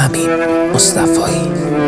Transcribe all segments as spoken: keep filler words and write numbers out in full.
امین مصطفایی.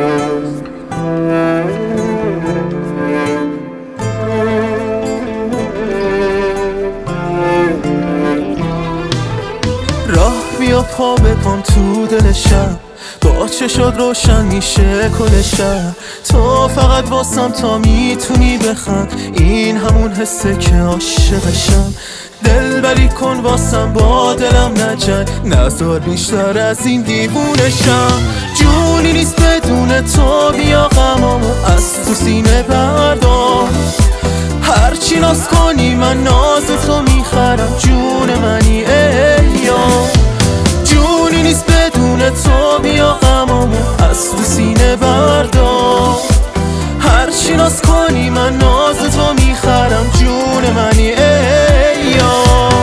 راه بیا پا بکن تو دل شب، با چه شد روشن میشه کل شهر. تو فقط واسم تا میتونی بخند، این همون حسه که عاشقشم. دل بری کن واسم با دلم نجنگ، نذار بیشتر از این دیوونشم. جونی نیست بدون تو، بیا غمامو از تو سینه بردار. هرچی ناز کنی من ناز تو میخرم، جون منی ای یار. جونی نیست بدون تو، بیا غمامو از تو سینه بردار. هرچی ناز کنی من ناز تو میخرم، جون منی ای یار.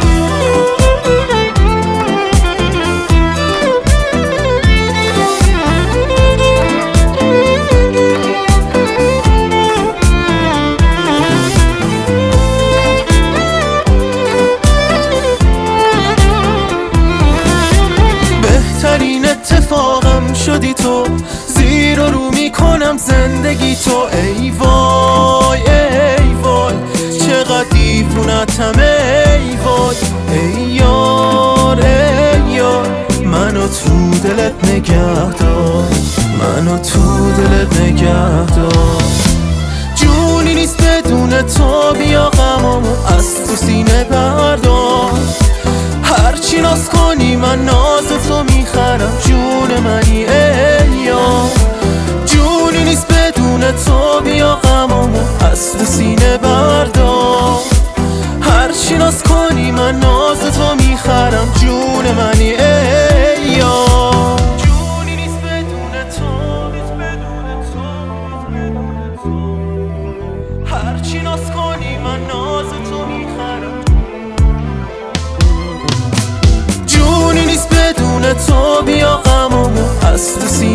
بهترین اتفاقم شدی تو، زیر و رو میکنم زندگی تو. ای وای ای وای چقدر دیوونتم ای وای. ای یار ای یار منو تو دلت نگه دار، منو تو دلت نگه دار. جونی نیست بدون تو، بیا غمامو از تو سینه بردار. هرچی ناز کنی من ناز تو میخرم، جون منی ای یار. جونی نیست بدون تو، بیا غمامو از تو سینه بردار. هرچی ناز کنی من ناز تو میخرم، جون منی ای یار. جونی نیست بدون تو، هرچی ناز کنی من ناز تو میخرم. جونی نیست بدون تو، بیا غمامو از تو سینه